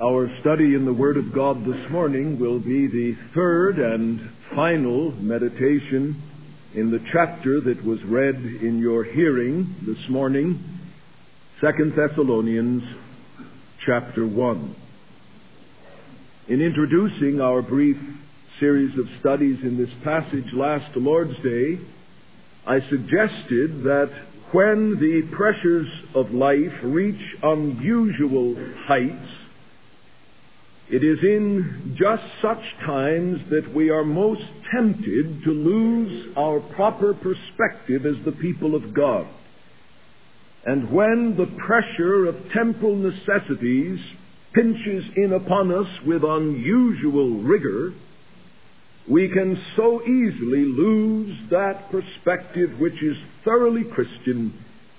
Our study in the Word of God this morning will be the third and final meditation in the chapter that was read in your hearing this morning, 2 Thessalonians chapter 1. In introducing our brief series of studies in this passage last Lord's Day, I suggested that when the pressures of life reach unusual heights, it is in just such times that we are most tempted to lose our proper perspective as the people of God. And when the pressure of temporal necessities pinches in upon us with unusual rigor, we can so easily lose that perspective which is thoroughly Christian,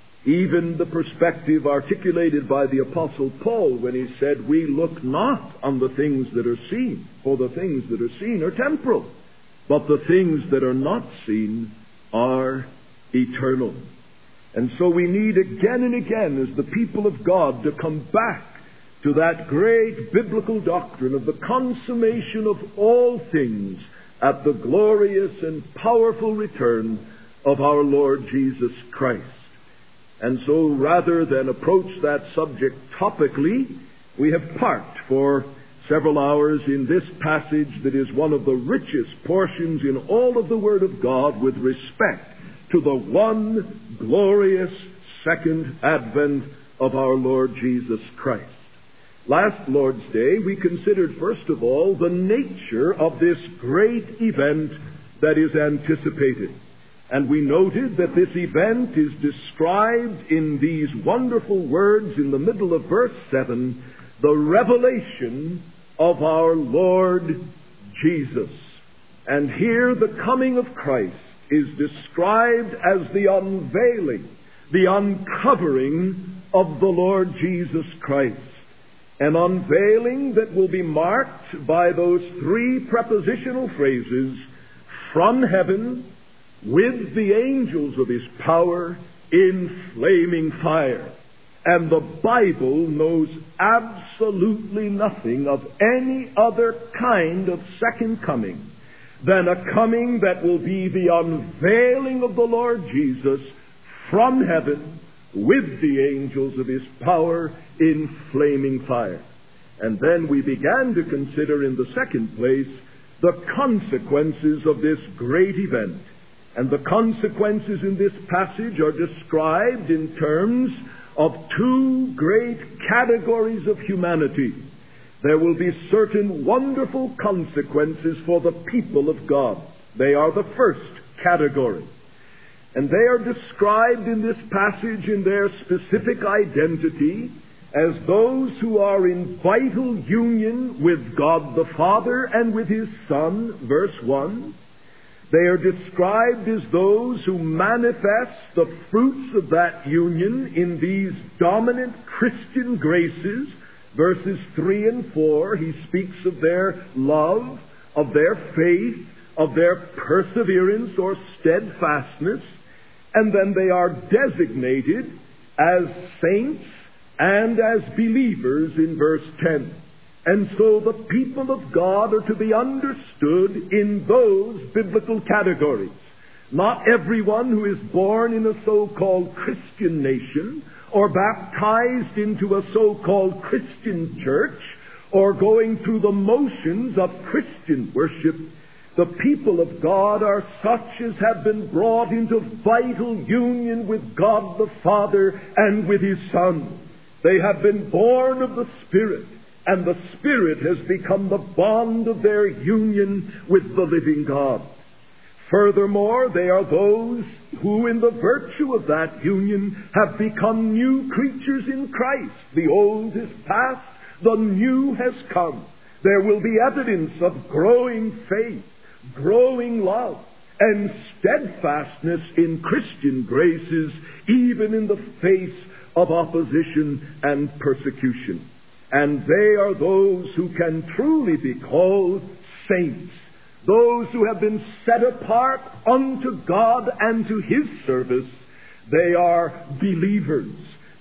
even the perspective articulated by the Apostle Paul when he said, "We look not on the things that are seen, for the things that are seen are temporal, but the things that are not seen are eternal." And so we need again and again, as the people of God, to come back to that great biblical doctrine of the consummation of all things at the glorious and powerful return of our Lord Jesus Christ. And so rather than approach that subject topically, we have parked for several hours in this passage that is one of the richest portions in all of the Word of God with respect to the one glorious second advent of our Lord Jesus Christ. Last Lord's Day, we considered, first of all, the nature of this great event that is anticipated. And we noted that this event is described in these wonderful words in the middle of verse 7, the revelation of our Lord Jesus. And here the coming of Christ is described as the unveiling, the uncovering of the Lord Jesus Christ. An unveiling that will be marked by those three prepositional phrases, from heaven, with the angels of his power, in flaming fire. And the Bible knows absolutely nothing of any other kind of second coming than a coming that will be the unveiling of the Lord Jesus from heaven, with the angels of his power in flaming fire. And then we began to consider in the second place the consequences of this great event. And the consequences in this passage are described in terms of two great categories of humanity. There will be certain wonderful consequences for the people of God. They are the first category. And they are described in this passage in their specific identity as those who are in vital union with God the Father and with his Son, verse 1. They are described as those who manifest the fruits of that union in these dominant Christian graces, verses 3 and 4. He speaks of their love, of their faith, of their perseverance or steadfastness. And then they are designated as saints and as believers in verse 10. And so the people of God are to be understood in those biblical categories. Not everyone who is born in a so-called Christian nation, or baptized into a so-called Christian church, or going through the motions of Christian worship. The people of God are such as have been brought into vital union with God the Father and with his Son. They have been born of the Spirit, and the Spirit has become the bond of their union with the living God. Furthermore, they are those who, in the virtue of that union, have become new creatures in Christ. The old is past, the new has come. There will be evidence of growing faith, growing love, and steadfastness in Christian graces, even in the face of opposition and persecution. And they are those who can truly be called saints, those who have been set apart unto God and to his service. They are believers.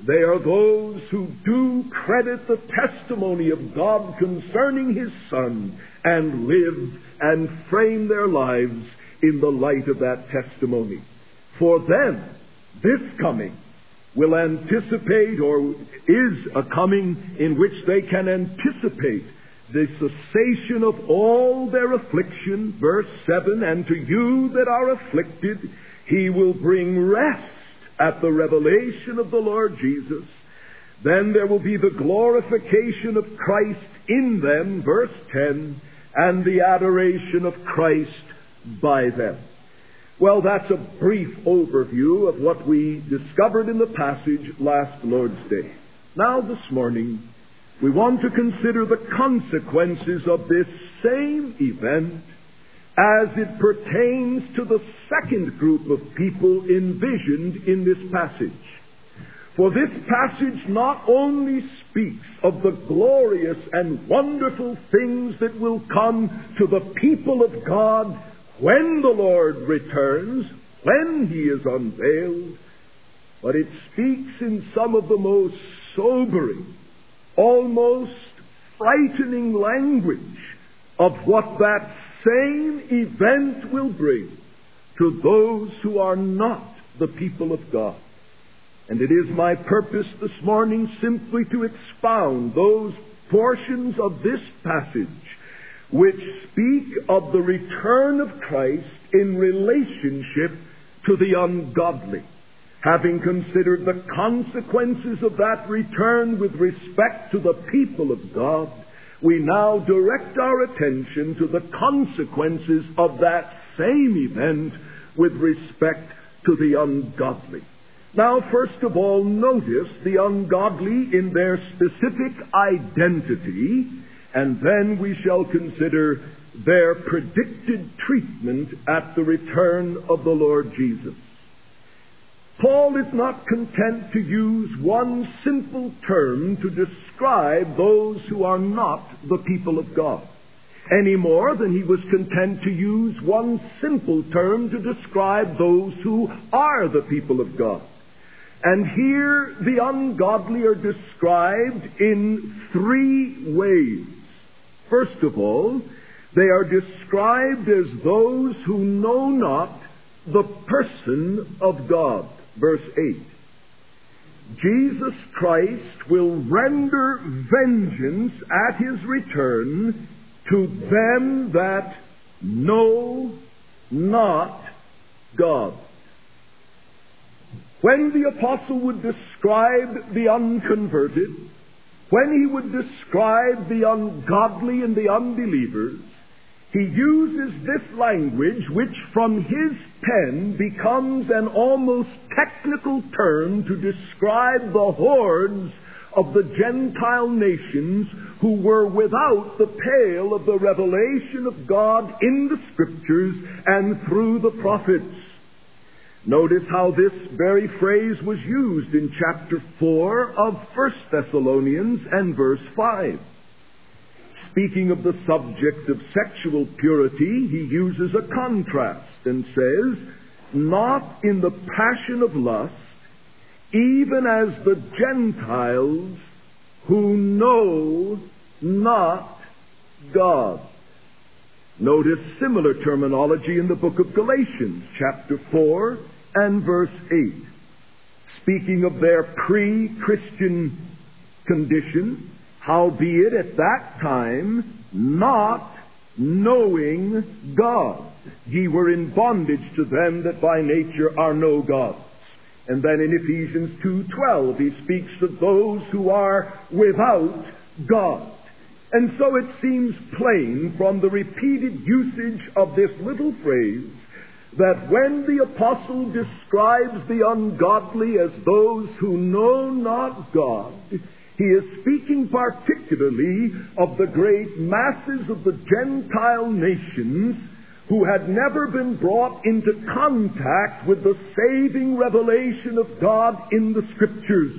They are those who do credit the testimony of God concerning His Son and live and frame their lives in the light of that testimony. For them, this coming will anticipate, or is a coming in which they can anticipate the cessation of all their affliction. Verse 7, and to you that are afflicted, He will bring rest at the revelation of the Lord Jesus. Then there will be the glorification of Christ in them, verse 10, and the adoration of Christ by them. Well, that's a brief overview of what we discovered in the passage last Lord's Day. Now, this morning, we want to consider the consequences of this same event as it pertains to the second group of people envisioned in this passage. For this passage not only speaks of the glorious and wonderful things that will come to the people of God when the Lord returns, when He is unveiled, but it speaks in some of the most sobering, almost frightening language of what that same event will bring to those who are not the people of God. And it is my purpose this morning simply to expound those portions of this passage which speak of the return of Christ in relationship to the ungodly. Having considered the consequences of that return with respect to the people of God, we now direct our attention to the consequences of that same event with respect to the ungodly. Now, first of all, notice the ungodly in their specific identity, and then we shall consider their predicted treatment at the return of the Lord Jesus. Paul is not content to use one simple term to describe those who are not the people of God, any more than he was content to use one simple term to describe those who are the people of God. And here the ungodly are described in three ways. First of all, they are described as those who know not the person of God. Verse 8. Jesus Christ will render vengeance at His return to them that know not God. When the apostle would describe the unconverted, when he would describe the ungodly and the unbelievers, he uses this language which from his pen becomes an almost technical term to describe the hordes of the Gentile nations who were without the pale of the revelation of God in the Scriptures and through the prophets. Notice how this very phrase was used in chapter 4 of 1 Thessalonians and verse 5. Speaking of the subject of sexual purity, he uses a contrast and says, not in the passion of lust, even as the Gentiles who know not God. Notice similar terminology in the book of Galatians, chapter 4 and verse 8. Speaking of their pre-Christian condition, howbeit at that time not knowing God, ye were in bondage to them that by nature are no gods. And then in Ephesians 2:12 he speaks of those who are without God. And so it seems plain from the repeated usage of this little phrase that when the apostle describes the ungodly as those who know not God, he is speaking particularly of the great masses of the Gentile nations who had never been brought into contact with the saving revelation of God in the Scriptures,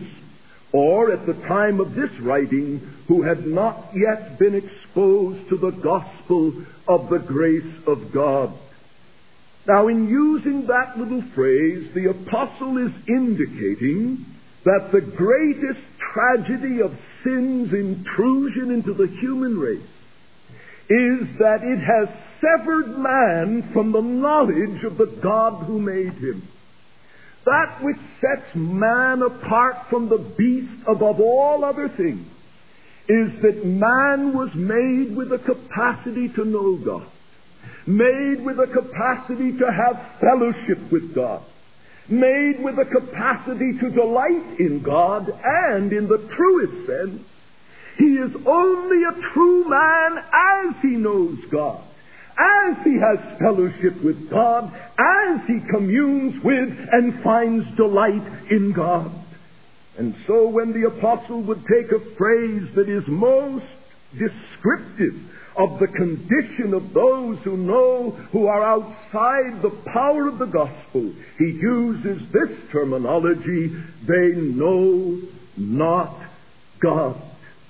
or at the time of this writing, who had not yet been exposed to the gospel of the grace of God. Now, in using that little phrase, the apostle is indicating that the greatest tragedy of sin's intrusion into the human race is that it has severed man from the knowledge of the God who made him. That which sets man apart from the beast above all other things is that man was made with a capacity to know God, made with a capacity to have fellowship with God, made with a capacity to delight in God, and in the truest sense, he is only a true man as he knows God, as he has fellowship with God, as he communes with and finds delight in God. And so when the apostle would take a phrase that is most descriptive of the condition of those who are outside the power of the gospel, he uses this terminology: they know not God.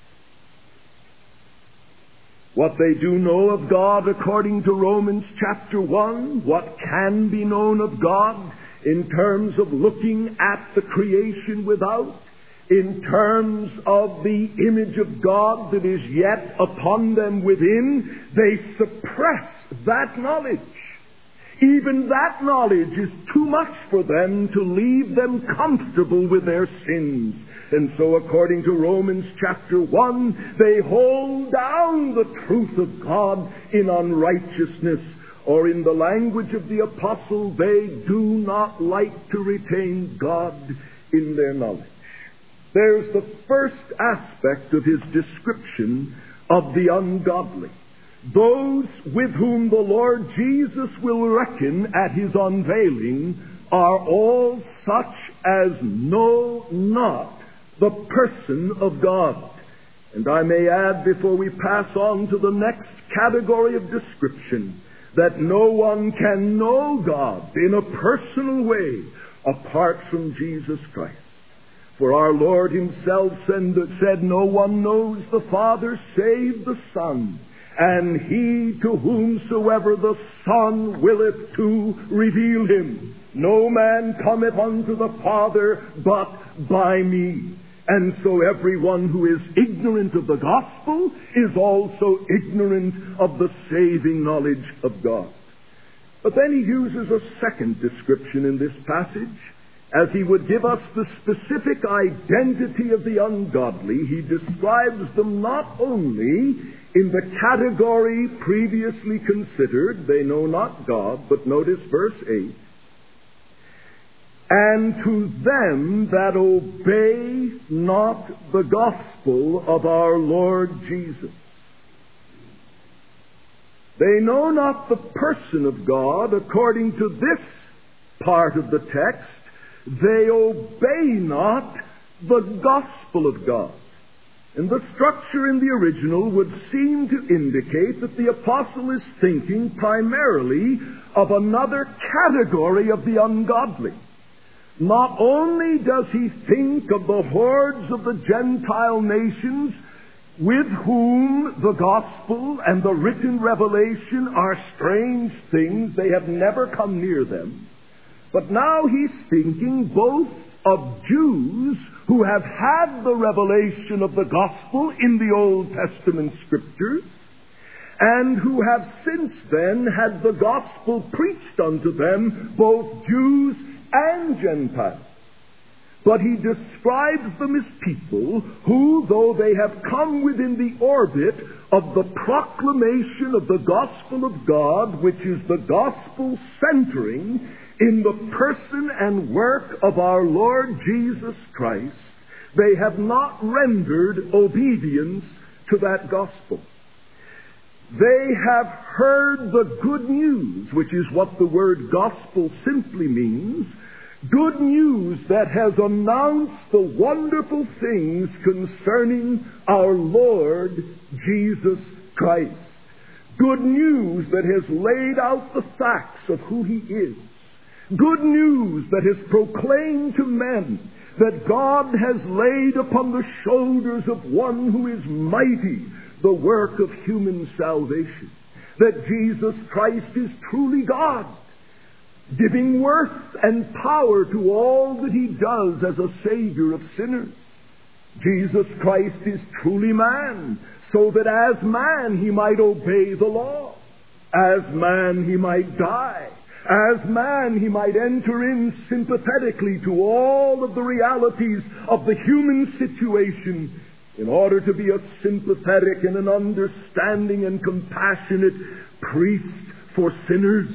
What they do know of God, according to Romans chapter 1, what can be known of God in terms of looking at the creation without, in terms of the image of God that is yet upon them within, they suppress that knowledge. Even that knowledge is too much for them to leave them comfortable with their sins. And so, according to Romans chapter 1, they hold down the truth of God in unrighteousness, or in the language of the apostle, they do not like to retain God in their knowledge. There's the first aspect of his description of the ungodly. Those with whom the Lord Jesus will reckon at his unveiling are all such as know not the person of God. And I may add, before we pass on to the next category of description, that no one can know God in a personal way apart from Jesus Christ. For our Lord himself said, no one knows the Father save the Son, and he to whomsoever the Son willeth to reveal him. No man cometh unto the Father but by me. And so everyone who is ignorant of the gospel is also ignorant of the saving knowledge of God. But then he uses a second description in this passage. As he would give us the specific identity of the ungodly, he describes them not only in the category previously considered, they know not God, but notice verse 8, and to them that obey not the gospel of our Lord Jesus. They know not the person of God according to this part of the text. They obey not the gospel of God. And the structure in the original would seem to indicate that the apostle is thinking primarily of another category of the ungodly. Not only does he think of the hordes of the Gentile nations with whom the gospel and the written revelation are strange things, they have never come near them, but now he's thinking both of Jews who have had the revelation of the gospel in the Old Testament Scriptures and who have since then had the gospel preached unto them, both Jews and Gentiles. But he describes them as people who, though they have come within the orbit of the proclamation of the gospel of God, which is the gospel centering in the person and work of our Lord Jesus Christ, they have not rendered obedience to that gospel. They have heard the good news, which is what the word gospel simply means, good news that has announced the wonderful things concerning our Lord Jesus Christ. Good news that has laid out the facts of who he is. Good news that has proclaimed to men that God has laid upon the shoulders of one who is mighty the work of human salvation. That Jesus Christ is truly God. giving worth and power to all that he does as a Savior of sinners. Jesus Christ is truly man, so that as man he might obey the law. As man he might die. As man he might enter in sympathetically to all of the realities of the human situation in order to be a sympathetic and an understanding and compassionate priest for sinners.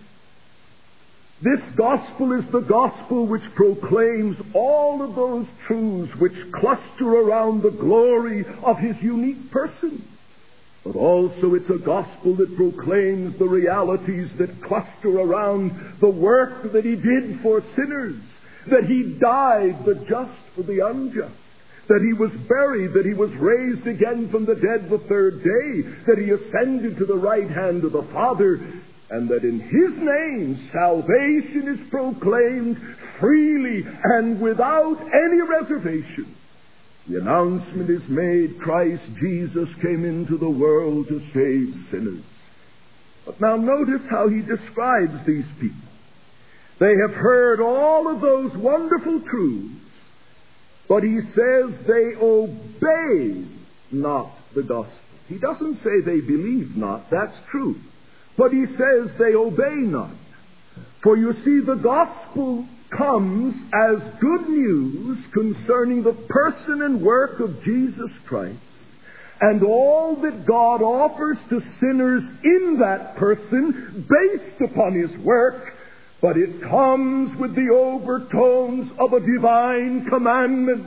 This gospel is the gospel which proclaims all of those truths which cluster around the glory of his unique person. But also it's a gospel that proclaims the realities that cluster around the work that he did for sinners, that he died the just for the unjust, that he was buried, that he was raised again from the dead the third day, that he ascended to the right hand of the Father, and that in his name salvation is proclaimed freely and without any reservation. The announcement is made, Christ Jesus came into the world to save sinners. But now notice how he describes these people. They have heard all of those wonderful truths, but he says they obey not the gospel. He doesn't say they believe not, that's true. But he says they obey not. For you see, the gospel comes as good news concerning the person and work of Jesus Christ and all that God offers to sinners in that person based upon his work, but it comes with the overtones of a divine commandment.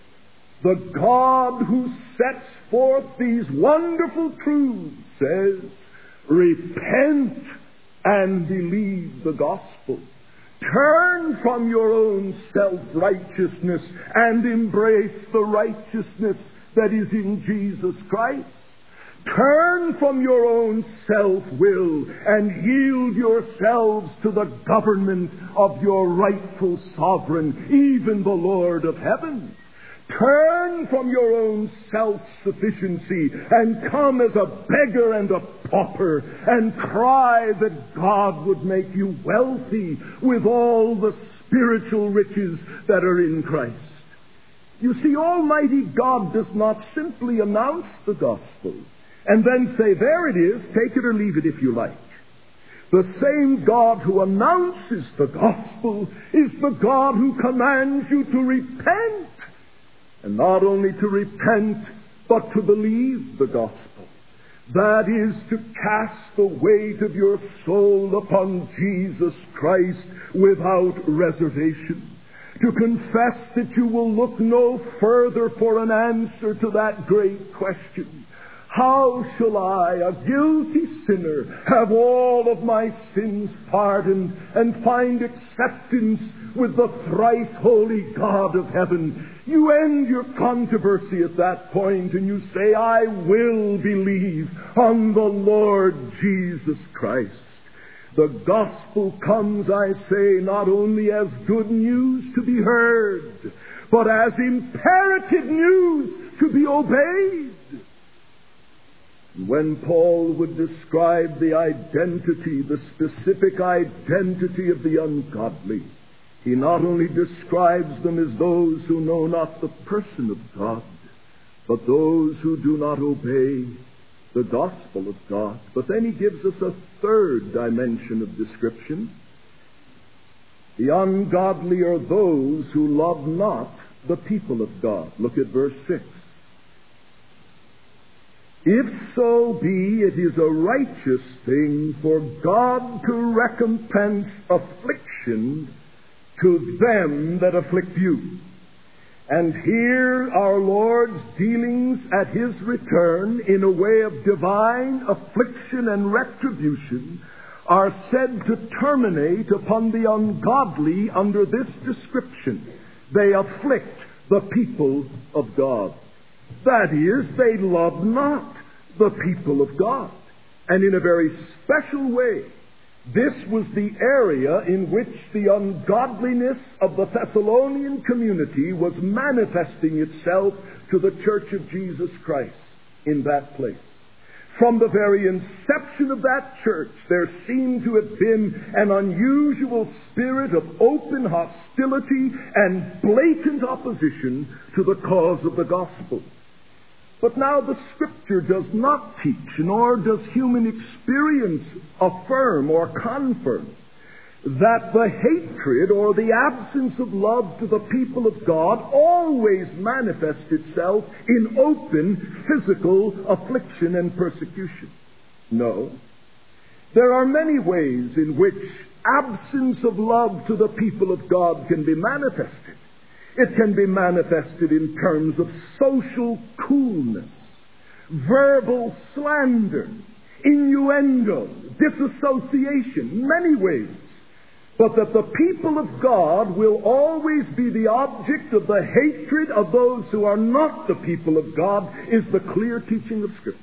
The God who sets forth these wonderful truths says, repent and believe the gospel. Turn from your own self-righteousness and embrace the righteousness that is in Jesus Christ. Turn from your own self-will and yield yourselves to the government of your rightful sovereign, even the Lord of heaven. Turn from your own self-sufficiency and come as a beggar and a pauper and cry that God would make you wealthy with all the spiritual riches that are in Christ. You see, Almighty God does not simply announce the gospel and then say, there it is, take it or leave it if you like. The same God who announces the gospel is the God who commands you to repent. And not only to repent, but to believe the gospel. That is to cast the weight of your soul upon Jesus Christ without reservation. To confess that you will look no further for an answer to that great question. How shall I, a guilty sinner, have all of my sins pardoned and find acceptance with the thrice holy God of heaven? You end your controversy at that point and you say, I will believe on the Lord Jesus Christ. The gospel comes, I say, not only as good news to be heard, but as imperative news to be obeyed. When Paul would describe the identity, the specific identity of the ungodly, he not only describes them as those who know not the person of God, but those who do not obey the gospel of God. But then he gives us a third dimension of description. The ungodly are those who love not the people of God. Look at verse 6. If so be it is a righteous thing for God to recompense affliction to them that afflict you. And here our Lord's dealings at his return in a way of divine affliction and retribution are said to terminate upon the ungodly under this description. They afflict the people of God. That is, they love not the people of God. And in a very special way, this was the area in which the ungodliness of the Thessalonian community was manifesting itself to the church of Jesus Christ in that place. From the very inception of that church, there seemed to have been an unusual spirit of open hostility and blatant opposition to the cause of the gospel. But now the Scripture does not teach, nor does human experience affirm or confirm, that the hatred or the absence of love to the people of God always manifests itself in open physical affliction and persecution. No. There are many ways in which absence of love to the people of God can be manifested. It can be manifested in terms of social coolness, verbal slander, innuendo, disassociation, many ways. But that the people of God will always be the object of the hatred of those who are not the people of God is the clear teaching of Scripture.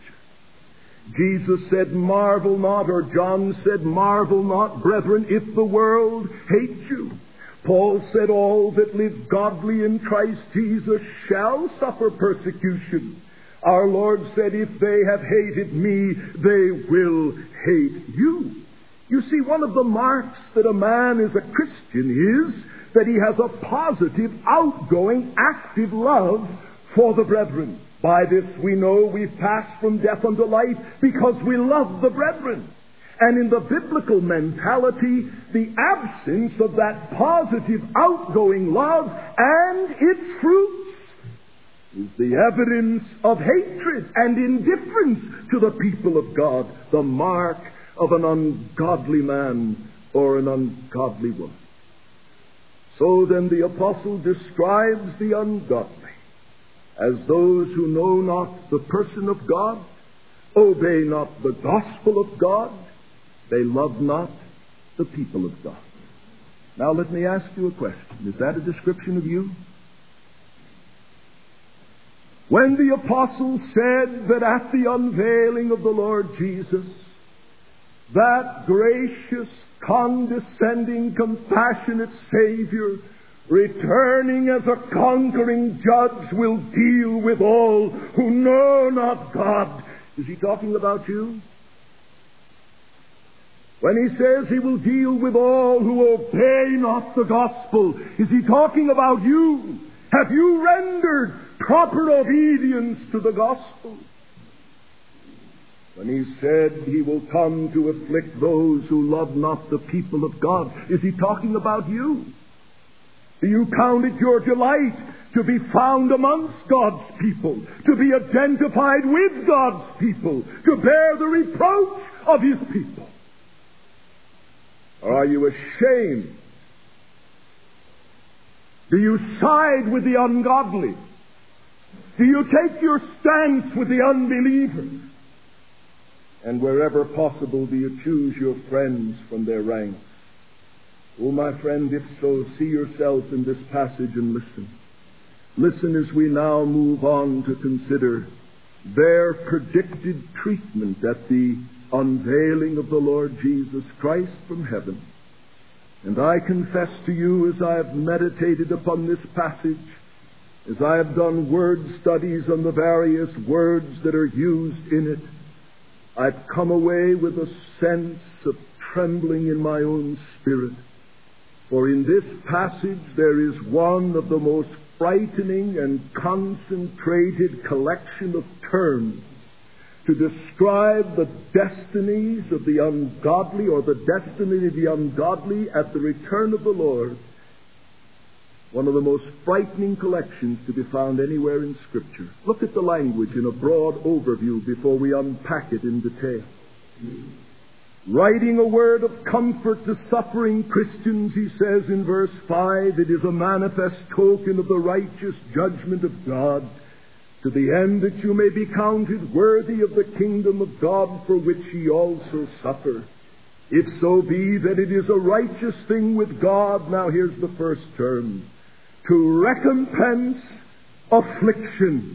Jesus said, "Marvel not," or John said, "Marvel not, brethren, if the world hates you." Paul said, "All that live godly in Christ Jesus shall suffer persecution." Our Lord said, "If they have hated me, they will hate you." You see, one of the marks that a man is a Christian is that he has a positive, outgoing, active love for the brethren. By this we know we've passed from death unto life because we love the brethren. And in the biblical mentality, the absence of that positive, outgoing love and its fruits is the evidence of hatred and indifference to the people of God, the mark of an ungodly man or an ungodly woman. So then the apostle describes the ungodly as those who know not the person of God, obey not the gospel of God, they love not the people of God. Now let me ask you a question. Is that a description of you? When the apostle said that at the unveiling of the Lord Jesus, that gracious, condescending, compassionate Savior, returning as a conquering judge, will deal with all who know not God, is he talking about you? When he says he will deal with all who obey not the gospel, is he talking about you? Have you rendered proper obedience to the gospel? When he said he will come to afflict those who love not the people of God, is he talking about you? Do you count it your delight to be found amongst God's people, to be identified with God's people, to bear the reproach of his people? Or are you ashamed? Do you side with the ungodly? Do you take your stance with the unbelievers? And wherever possible, do you choose your friends from their ranks? Oh, my friend, if so, see yourself in this passage and listen. Listen as we now move on to consider their predicted treatment at the unveiling of the Lord Jesus Christ from heaven. And I confess to you, as I have meditated upon this passage, as I have done word studies on the various words that are used in it, I've come away with a sense of trembling in my own spirit. For in this passage there is one of the most frightening and concentrated collection of terms to describe the destinies of the ungodly, or the destiny of the ungodly at the return of the Lord. One of the most frightening collections to be found anywhere in Scripture. Look at the language in a broad overview before we unpack it in detail. Writing a word of comfort to suffering Christians, he says in verse 5, it is a manifest token of the righteous judgment of God, to the end that you may be counted worthy of the kingdom of God, for which ye also suffer. If so be that it is a righteous thing with God, now here's the first term, to recompense affliction.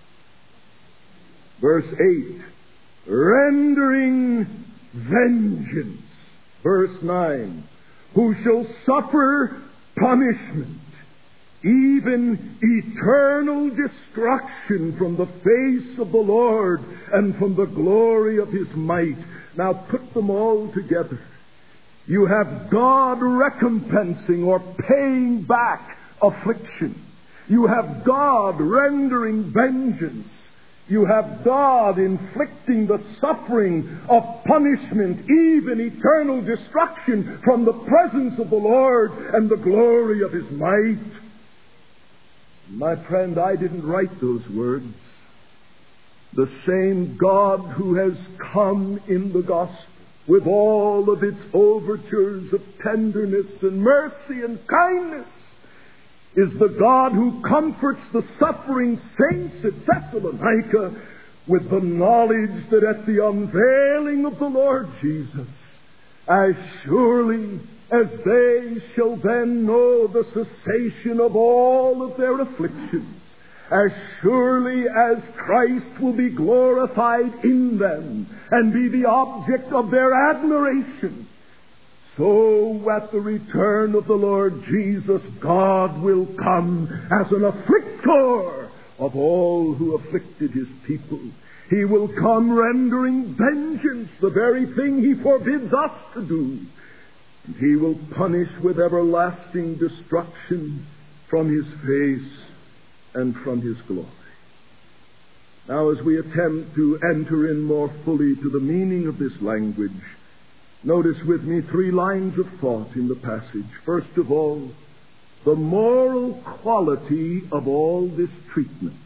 Verse 8, rendering vengeance. Verse 9, who shall suffer punishment even eternal destruction from the face of the Lord and from the glory of His might. Now put them all together. You have God recompensing or paying back affliction. You have God rendering vengeance. You have God inflicting the suffering of punishment, even eternal destruction, from the presence of the Lord and the glory of His might. My friend, I didn't write those words. The same God who has come in the gospel with all of its overtures of tenderness and mercy and kindness is the God who comforts the suffering saints at Thessalonica with the knowledge that at the unveiling of the Lord Jesus, as surely as they shall then know the cessation of all of their afflictions, as surely as Christ will be glorified in them and be the object of their admiration, so at the return of the Lord Jesus, God will come as an afflictor of all who afflicted His people. He will come rendering vengeance, the very thing He forbids us to do. And He will punish with everlasting destruction from His face and from His glory. Now, as we attempt to enter in more fully to the meaning of this language, notice with me 3 lines of thought in the passage. First of all, the moral quality of all this treatment.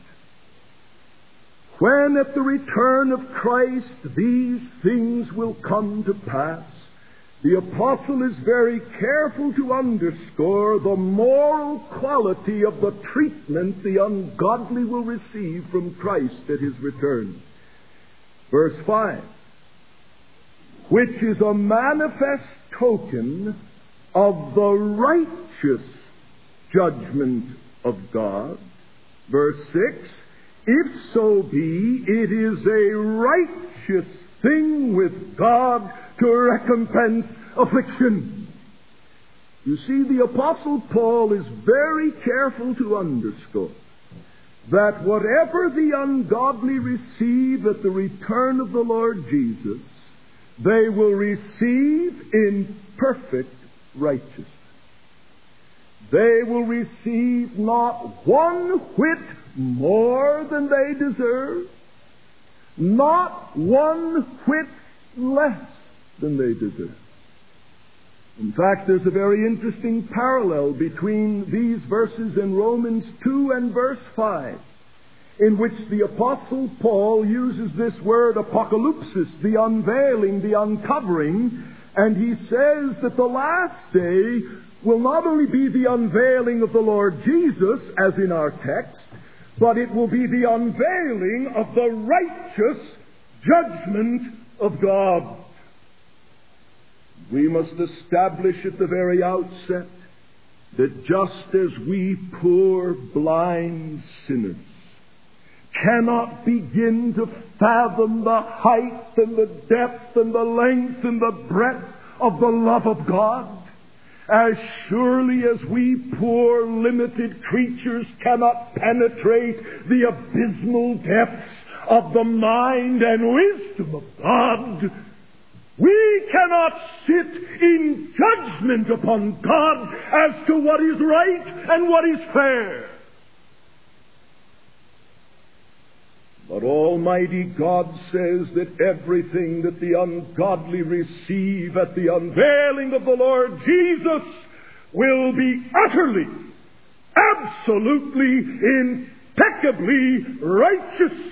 When at the return of Christ these things will come to pass, the apostle is very careful to underscore the moral quality of the treatment the ungodly will receive from Christ at His return. Verse 5, which is a manifest token of the righteous judgment of God. Verse 6, if so be it is a righteous thing with God to recompense affliction. You see, the Apostle Paul is very careful to underscore that whatever the ungodly receive at the return of the Lord Jesus, they will receive in perfect righteousness. They will receive not one whit more than they deserve, not one whit less than they deserve. In fact, there's a very interesting parallel between these verses in Romans 2 and verse 5, in which the Apostle Paul uses this word apocalypsis, the unveiling, the uncovering, and he says that the last day will not only be the unveiling of the Lord Jesus, as in our text, but it will be the unveiling of the righteous judgment of God. We must establish at the very outset that just as we poor blind sinners cannot begin to fathom the height and the depth and the length and the breadth of the love of God, as surely as we poor limited creatures cannot penetrate the abysmal depths of the mind and wisdom of God, we cannot sit in judgment upon God as to what is right and what is fair. But Almighty God says that everything that the ungodly receive at the unveiling of the Lord Jesus will be utterly, absolutely, impeccably righteous.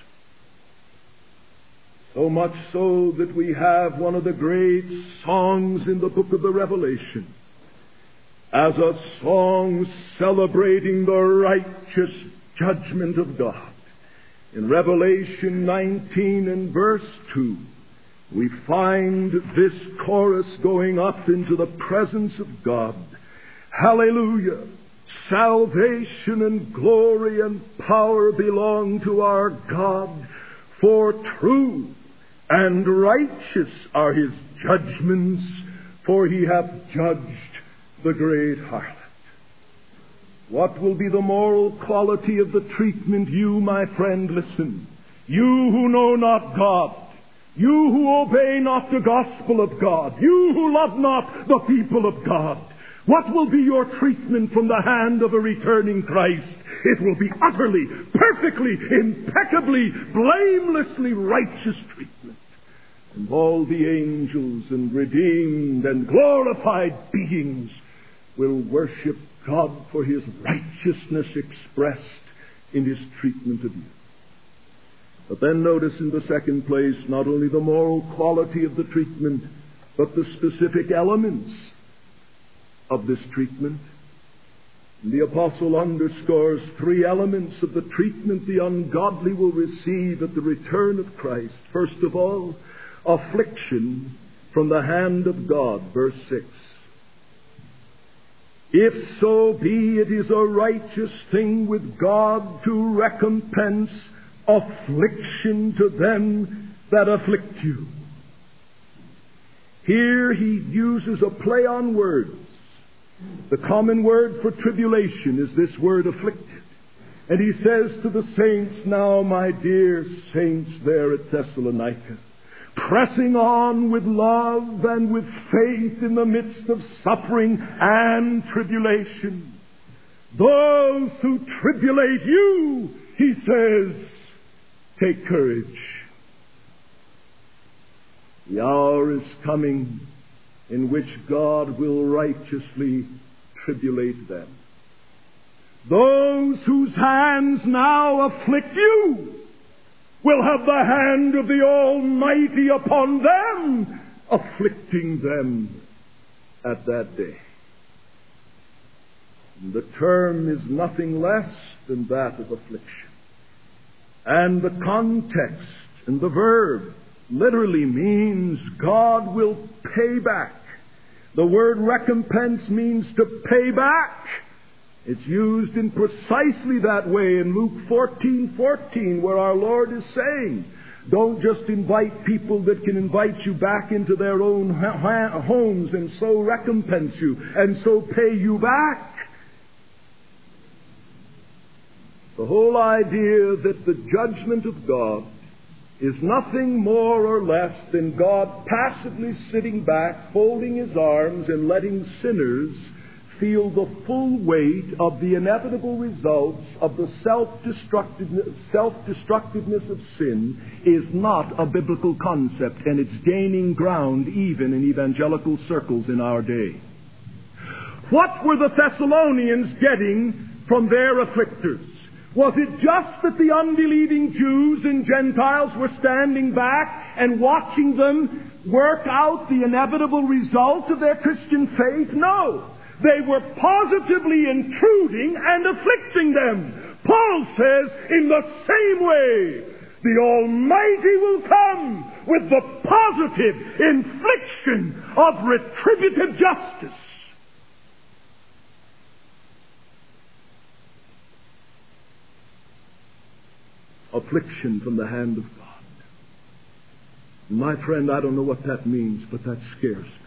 So much so that we have one of the great songs in the book of the Revelation as a song celebrating the righteous judgment of God. In Revelation 19 and verse 2, we find this chorus going up into the presence of God. Hallelujah! Salvation and glory and power belong to our God, for true and righteous are His judgments, for He hath judged the great harlot. What will be the moral quality of the treatment? You, my friend, listen. You who know not God, you who obey not the gospel of God, you who love not the people of God, what will be your treatment from the hand of a returning Christ? It will be utterly, perfectly, impeccably, blamelessly righteous treatment. And all the angels and redeemed and glorified beings will worship God for His righteousness expressed in His treatment of you. But then notice in the second place, not only the moral quality of the treatment, but the specific elements of this treatment. And the apostle underscores three elements of the treatment the ungodly will receive at the return of Christ. First of all, affliction from the hand of God. Verse 6. If so be it is a righteous thing with God to recompense affliction to them that afflict you. Here he uses a play on words. The common word for tribulation is this word afflicted. And he says to the saints, now my dear saints there at Thessalonica, pressing on with love and with faith in the midst of suffering and tribulation. Those who tribulate you, he says, take courage. The hour is coming in which God will righteously tribulate them. Those whose hands now afflict you will have the hand of the Almighty upon them, afflicting them at that day. And the term is nothing less than that of affliction. And the context and the verb literally means God will pay back. The word recompense means to pay back. It's used in precisely that way in Luke 14:14, where our Lord is saying, don't just invite people that can invite you back into their own homes and so recompense you and so pay you back. The whole idea that the judgment of God is nothing more or less than God passively sitting back, folding His arms, and letting sinners feel the full weight of the inevitable results of the self-destructiveness of sin is not a biblical concept, and it's gaining ground even in evangelical circles in our day. What were the Thessalonians getting from their afflictors? Was it just that the unbelieving Jews and Gentiles were standing back and watching them work out the inevitable result of their Christian faith? No. They were positively intruding and afflicting them. Paul says, in the same way, the Almighty will come with the positive infliction of retributive justice. Affliction from the hand of God. My friend, I don't know what that means, but that scares me.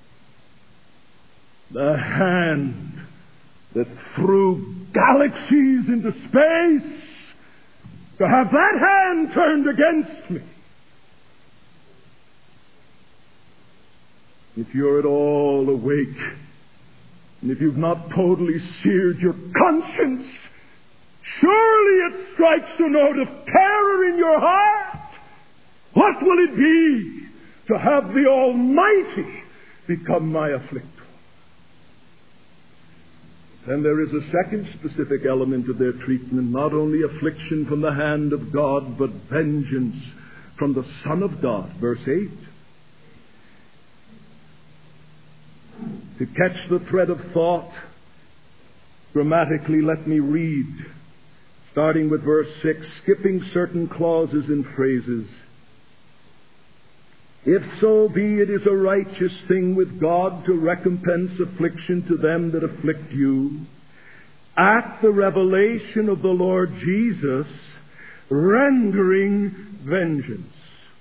The hand that threw galaxies into space, to have that hand turned against me. If you're at all awake, and if you've not totally seared your conscience, surely it strikes a note of terror in your heart. What will it be to have the Almighty become my afflictor? And there is a second specific element of their treatment, not only affliction from the hand of God, but vengeance from the Son of God. Verse 8. To catch the thread of thought, grammatically, let me read, starting with verse 6, skipping certain clauses and phrases. If so be it is a righteous thing with God to recompense affliction to them that afflict you, at the revelation of the Lord Jesus, rendering vengeance.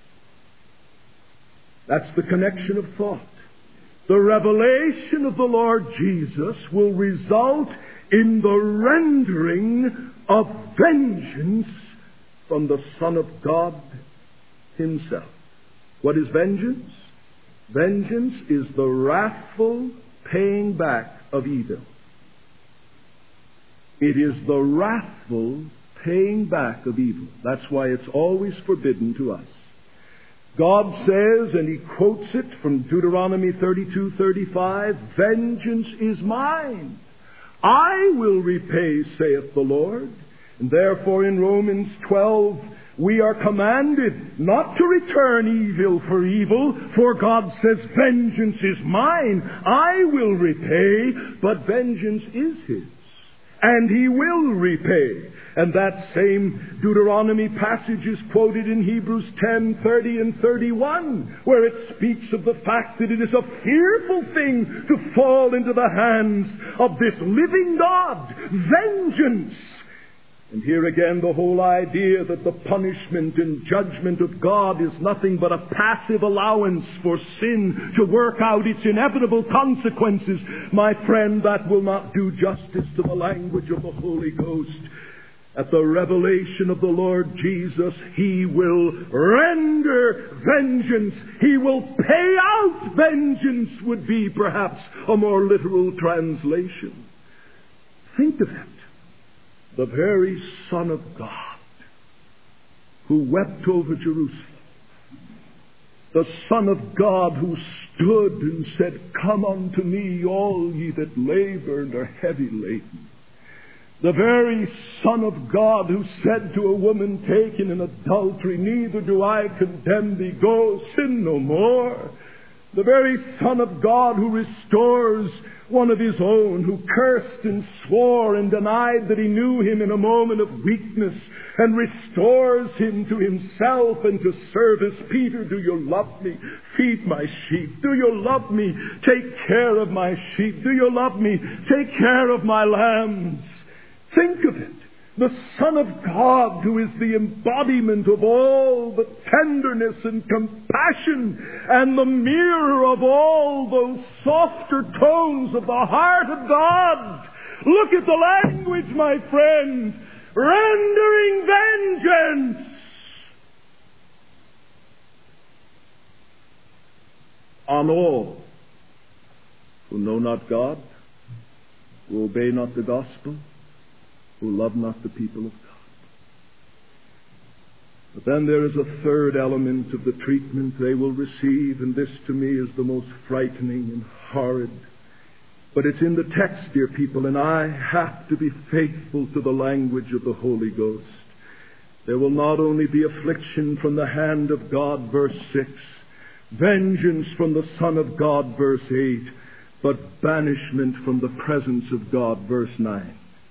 That's the connection of thought. The revelation of the Lord Jesus will result in the rendering of vengeance from the Son of God himself. What is vengeance? Vengeance is the wrathful paying back of evil. It is the wrathful paying back of evil. That's why it's always forbidden to us. God says, and he quotes it from Deuteronomy 32:35, "Vengeance is mine. I will repay, saith the Lord." And therefore in Romans 12, we are commanded not to return evil for evil, for God says, "Vengeance is mine. I will repay," but vengeance is his. And he will repay. And that same Deuteronomy passage is quoted in Hebrews 10:30 and 31, where it speaks of the fact that it is a fearful thing to fall into the hands of this living God. Vengeance! And here again the whole idea that the punishment and judgment of God is nothing but a passive allowance for sin to work out its inevitable consequences. My friend, that will not do justice to the language of the Holy Ghost. At the revelation of the Lord Jesus, he will render vengeance. He will pay out vengeance, would be perhaps a more literal translation. Think of it. The very Son of God, who wept over Jerusalem. The Son of God who stood and said, "Come unto me, all ye that labor and are heavy laden." The very Son of God who said to a woman taken in adultery, "Neither do I condemn thee, go, sin no more." The very Son of God who restores one of his own, who cursed and swore and denied that he knew him in a moment of weakness, and restores him to himself and to service. "Peter, do you love me? Feed my sheep. Do you love me? Take care of my sheep. Do you love me? Take care of my lambs." Think of it. The Son of God, who is the embodiment of all the tenderness and compassion and the mirror of all those softer tones of the heart of God. Look at the language, my friend. Rendering vengeance. On all who know not God, who obey not the gospel, who love not the people of God. But then there is a third element of the treatment they will receive, and this to me is the most frightening and horrid. But it's in the text, dear people, and I have to be faithful to the language of the Holy Ghost. There will not only be affliction from the hand of God, verse 6, vengeance from the Son of God, verse 8, but banishment from the presence of God, verse 9.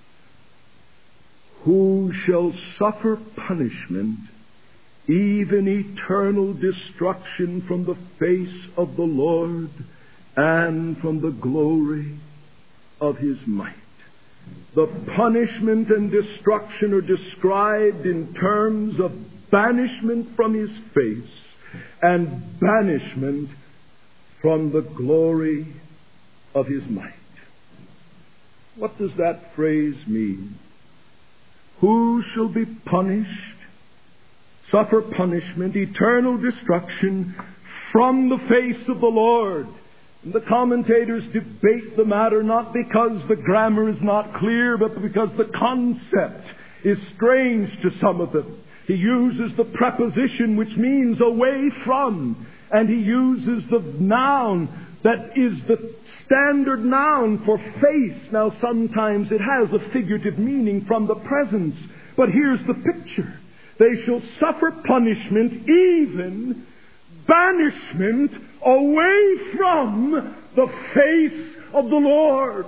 Who shall suffer punishment, even eternal destruction from the face of the Lord and from the glory of his might. The punishment and destruction are described in terms of banishment from his face and banishment from the glory of his might. What does that phrase mean? Who shall be punished, suffer punishment, eternal destruction from the face of the Lord? And the commentators debate the matter not because the grammar is not clear, but because the concept is strange to some of them. He uses the preposition which means away from, and he uses the noun that is the standard noun for face. Now, sometimes it has a figurative meaning from the presence. But here's the picture. They shall suffer punishment, even banishment, away from the face of the Lord.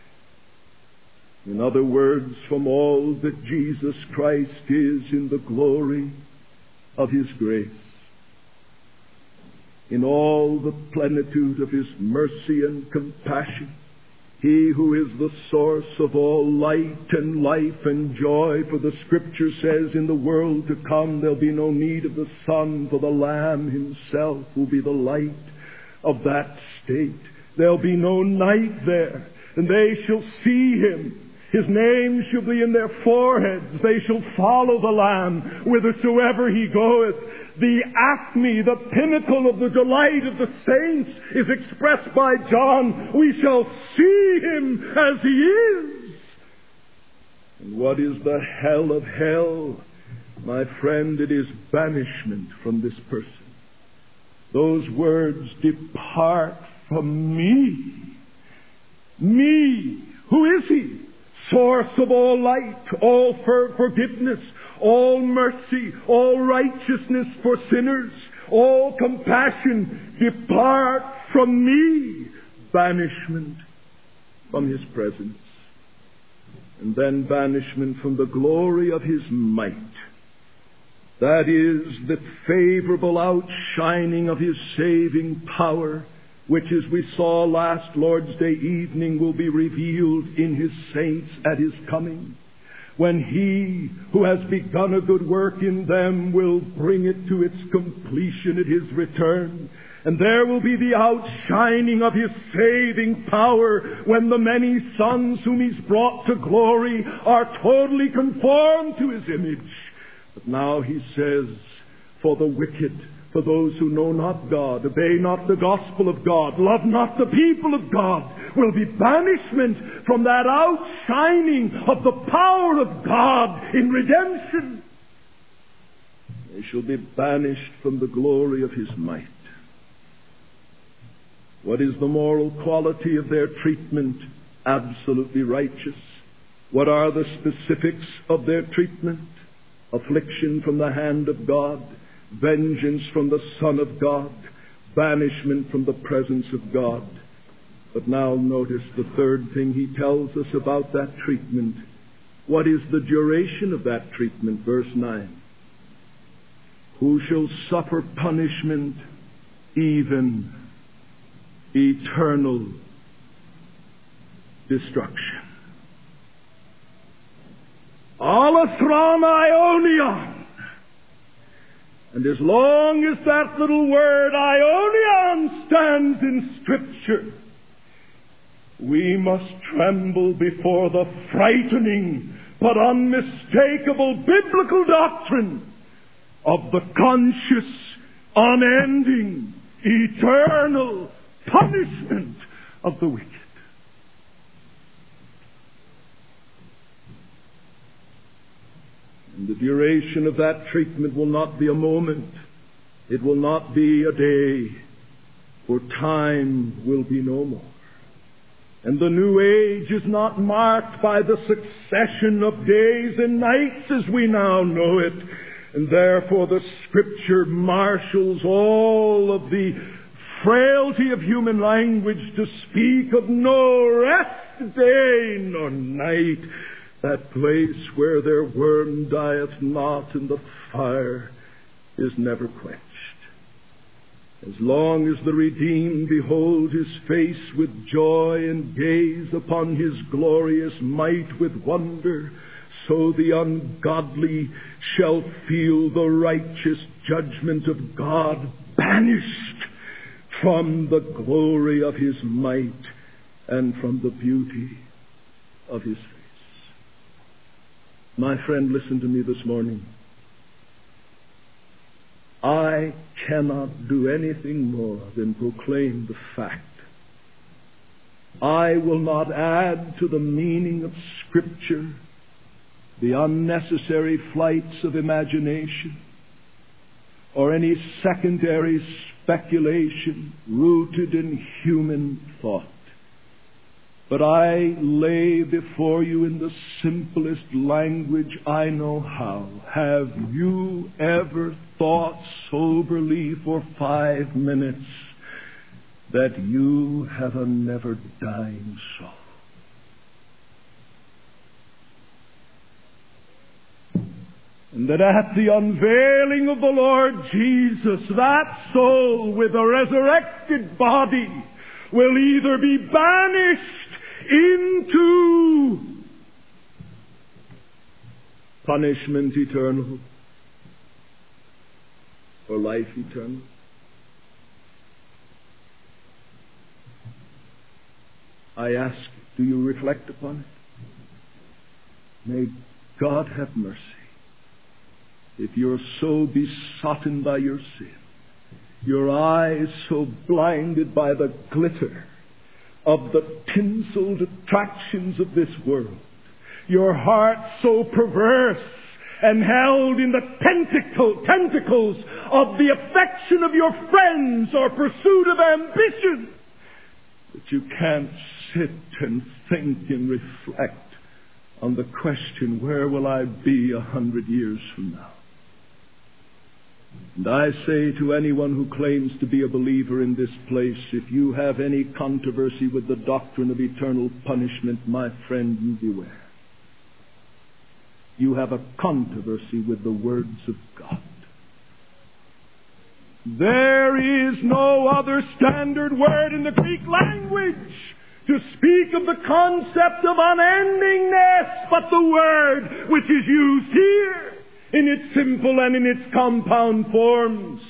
In other words, from all that Jesus Christ is in the glory of his grace, in all the plenitude of his mercy and compassion, he who is the source of all light and life and joy. For the Scripture says, in the world to come there'll be no need of the sun, for the Lamb himself will be the light of that state. There'll be no night there, and they shall see him His name shall be in their foreheads. They shall follow the Lamb whithersoever he goeth. The acme, the pinnacle of the delight of the saints is expressed by John. We shall see him as he is. And what is the hell of hell? My friend, it is banishment from this person. Those words, depart from me. Me. Who is he? Source of all light, all forgiveness, all mercy, all righteousness for sinners, all compassion. Depart from me. Banishment from his presence. And then banishment from the glory of his might. That is, the favorable outshining of his saving power, which, as we saw last Lord's Day evening, will be revealed in his saints at his coming, when he who has begun a good work in them will bring it to its completion at his return. And there will be the outshining of his saving power when the many sons whom he's brought to glory are totally conformed to his image. But now he says, for the wicked, for those who know not God, obey not the gospel of God, love not the people of God, will be banishment from that outshining of the power of God in redemption. They shall be banished from the glory of his might. What is the moral quality of their treatment? Absolutely righteous. What are the specifics of their treatment? Affliction from the hand of God, vengeance from the Son of God, banishment from the presence of God. But now notice the third thing he tells us about that treatment. What is the duration of that treatment? Verse 9. Who shall suffer punishment, even eternal destruction. Alathron Ionion. And as long as that little word Ionion stands in Scripture, we must tremble before the frightening but unmistakable biblical doctrine of the conscious, unending, eternal punishment of the wicked. And the duration of that treatment will not be a moment. It will not be a day, for time will be no more. And the new age is not marked by the succession of days and nights as we now know it. And therefore the Scripture marshals all of the frailty of human language to speak of no rest day nor night. That place where their worm dieth not and the fire is never quenched. As long as the redeemed behold his face with joy and gaze upon his glorious might with wonder, so the ungodly shall feel the righteous judgment of God banished from the glory of his might and from the beauty of his face. My friend, listen to me this morning. I cannot do anything more than proclaim the fact. I will not add to the meaning of Scripture the unnecessary flights of imagination or any secondary speculation rooted in human thought. But I lay before you in the simplest language I know how. Have you ever thought soberly for 5 minutes that you have a never-dying soul? And that at the unveiling of the Lord Jesus, that soul with a resurrected body will either be banished into punishment eternal or life eternal. I ask, do you reflect upon it? May God have mercy. If you're so besotted by your sin, your eyes so blinded by the glitter of the tinseled attractions of this world, your heart so perverse and held in the tentacles of the affection of your friends or pursuit of ambition, that you can't sit and think and reflect on the question, where will I be 100 years from now? And I say to anyone who claims to be a believer in this place, if you have any controversy with the doctrine of eternal punishment, my friend, you beware. You have a controversy with the words of God. There is no other standard word in the Greek language to speak of the concept of unendingness but the word which is used here in its simple and in its compound forms.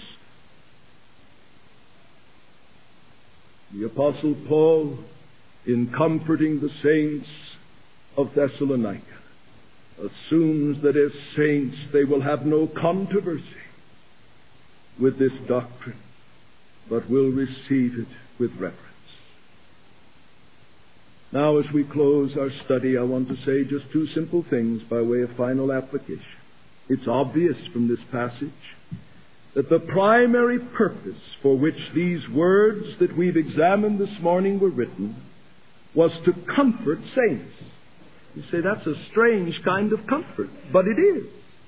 The Apostle Paul, in comforting the saints of Thessalonica, assumes that as saints they will have no controversy with this doctrine, but will receive it with reverence. Now, as we close our study, I want to say just two simple things by way of final application. It's obvious from this passage that the primary purpose for which these words that we've examined this morning were written was to comfort saints. You say, that's a strange kind of comfort, but it is.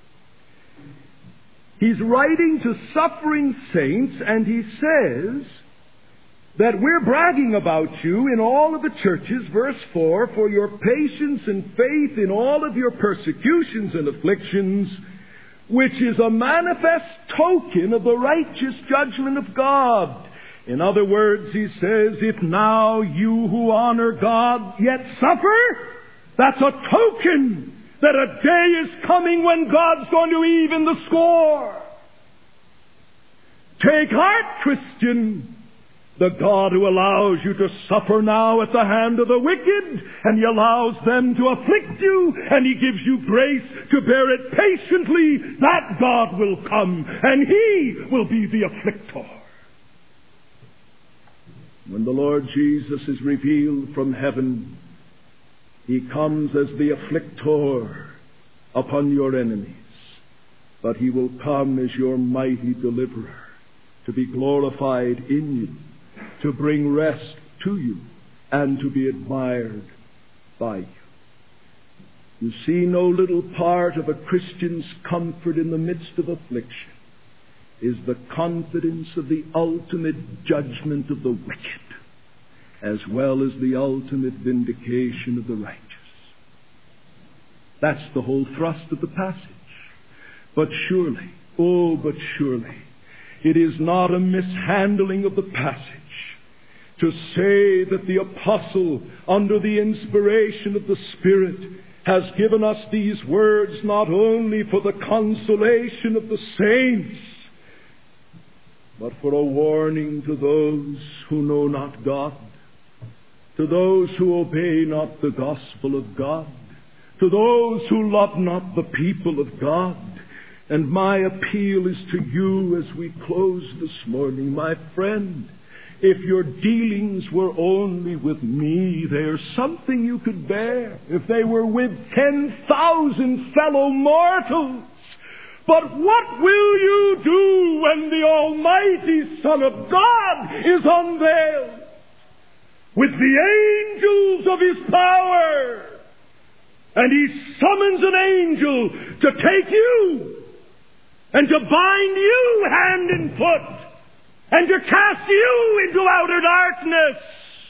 He's writing to suffering saints, and he says that we're bragging about you in all of the churches, verse 4, for your patience and faith in all of your persecutions and afflictions, which is a manifest token of the righteous judgment of God. In other words, he says, if now you who honor God yet suffer, that's a token that a day is coming when God's going to even the score. Take heart, Christian. The God who allows you to suffer now at the hand of the wicked, and He allows them to afflict you, and He gives you grace to bear it patiently, that God will come, and He will be the afflictor. When the Lord Jesus is revealed from heaven, He comes as the afflictor upon your enemies, but He will come as your mighty deliverer, to be glorified in you, to bring rest to you, and to be admired by you. You see, no little part of a Christian's comfort in the midst of affliction is the confidence of the ultimate judgment of the wicked, as well as the ultimate vindication of the righteous. That's the whole thrust of the passage. But surely, it is not a mishandling of the passage to say that the apostle, under the inspiration of the Spirit, has given us these words not only for the consolation of the saints, but for a warning to those who know not God, to those who obey not the gospel of God, to those who love not the people of God. And my appeal is to you as we close this morning, my friend. If your dealings were only with me, there's something you could bear if they were with 10,000 fellow mortals. But what will you do when the Almighty Son of God is unveiled with the angels of His power, and He summons an angel to take you and to bind you hand and foot, and to cast you into outer darkness?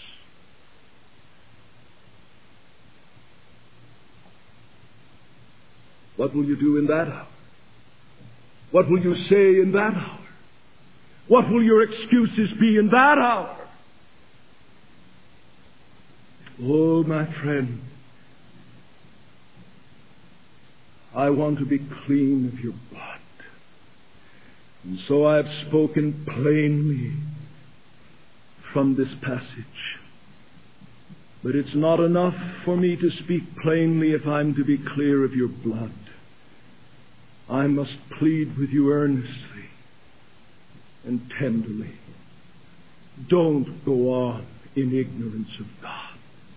What will you do in that hour? What will you say in that hour? What will your excuses be in that hour? Oh, my friend, I want to be clean of your blood. And so I have spoken plainly from this passage. But it's not enough for me to speak plainly if I'm to be clear of your blood. I must plead with you earnestly and tenderly. Don't go on in ignorance of God.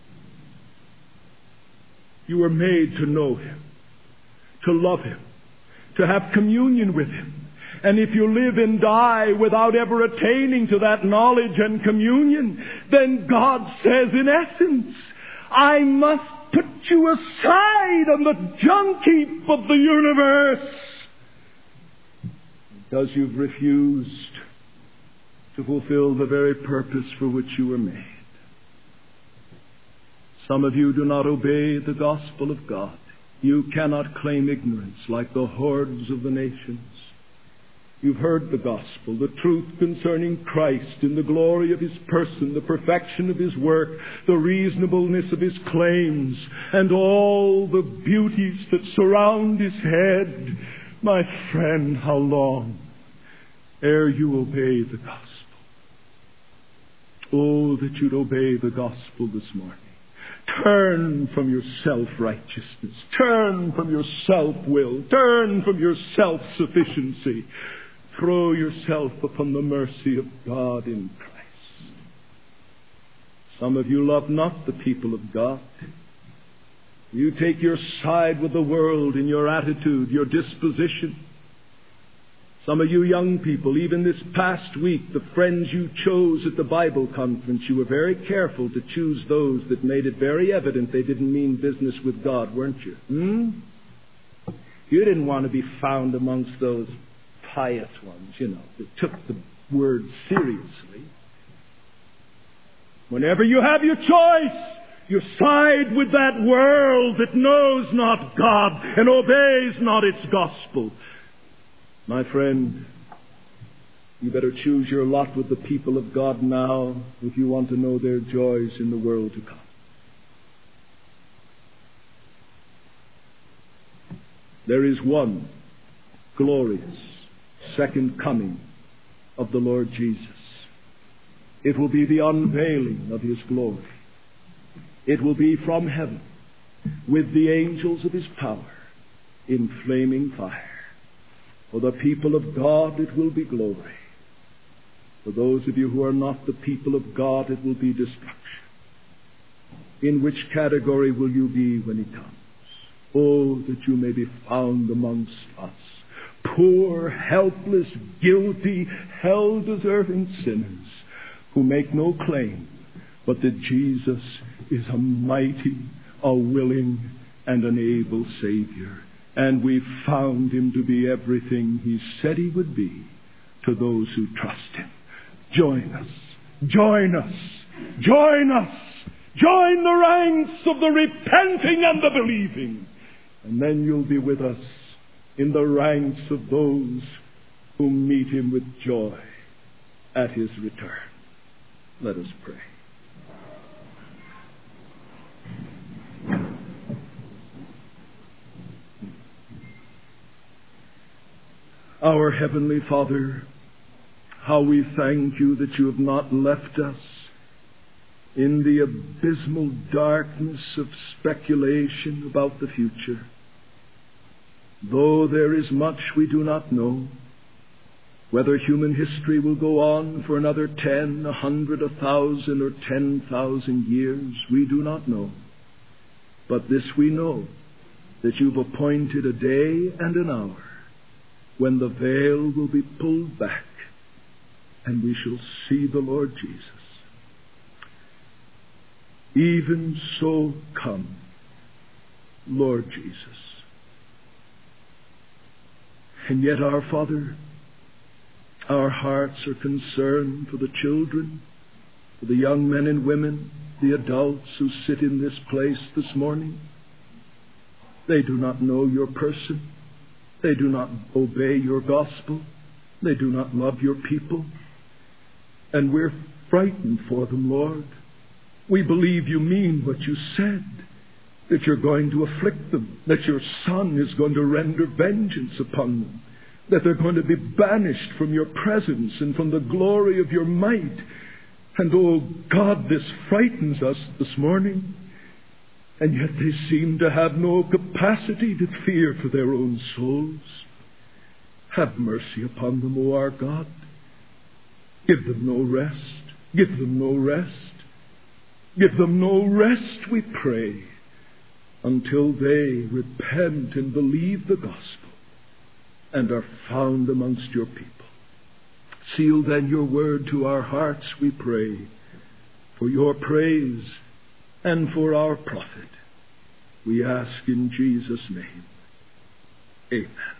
You were made to know Him, to love Him, to have communion with Him. And if you live and die without ever attaining to that knowledge and communion, then God says in essence, I must put you aside on the junk heap of the universe, because you've refused to fulfill the very purpose for which you were made. Some of you do not obey the gospel of God. You cannot claim ignorance like the hordes of the nations. You've heard the gospel, the truth concerning Christ in the glory of His person, the perfection of His work, the reasonableness of His claims, and all the beauties that surround His head. My friend, how long ere you obey the gospel? Oh, that you'd obey the gospel this morning. Turn from your self-righteousness. Turn from your self-will. Turn from your self-sufficiency. Throw yourself upon the mercy of God in Christ. Some of you love not the people of God. You take your side with the world in your attitude, your disposition. Some of you young people, even this past week, the friends you chose at the Bible conference, you were very careful to choose those that made it very evident they didn't mean business with God, weren't you? You didn't want to be found amongst those pious ones, that took the word seriously. Whenever you have your choice, you side with that world that knows not God and obeys not its gospel. My friend, you better choose your lot with the people of God now if you want to know their joys in the world to come. There is one glorious second coming of the Lord Jesus. It will be the unveiling of His glory. It will be from heaven with the angels of His power in flaming fire. For the people of God, it will be glory. For those of you who are not the people of God, it will be destruction. In which category will you be when He comes? Oh, that you may be found amongst us, poor, helpless, guilty, hell-deserving sinners who make no claim, but that Jesus is a mighty, a willing, and an able Savior. And we found Him to be everything He said He would be to those who trust Him. Join us. Join us. Join us. Join the ranks of the repenting and the believing. And then you'll be with us in the ranks of those who meet Him with joy at His return. Let us pray. Our Heavenly Father, how we thank You that You have not left us in the abysmal darkness of speculation about the future. Though there is much we do not know, whether human history will go on for another 10, 100, 1,000, or 10,000 years, we do not know. But this we know, that You've appointed a day and an hour when the veil will be pulled back and we shall see the Lord Jesus. Even so come, Lord Jesus. And yet, our Father, our hearts are concerned for the children, for the young men and women, the adults who sit in this place this morning. They do not know Your person. They do not obey Your gospel. They do not love Your people. And we're frightened for them, Lord. We believe You mean what You said, that You're going to afflict them, that Your Son is going to render vengeance upon them, that they're going to be banished from Your presence and from the glory of Your might. And oh God, this frightens us this morning. And yet they seem to have no capacity to fear for their own souls. Have mercy upon them, O our God. Give them no rest. Give them no rest. Give them no rest, we pray, until they repent and believe the gospel and are found amongst your people. Seal then your word to our hearts, we pray, for your praise and for our profit. We ask in Jesus' name. Amen.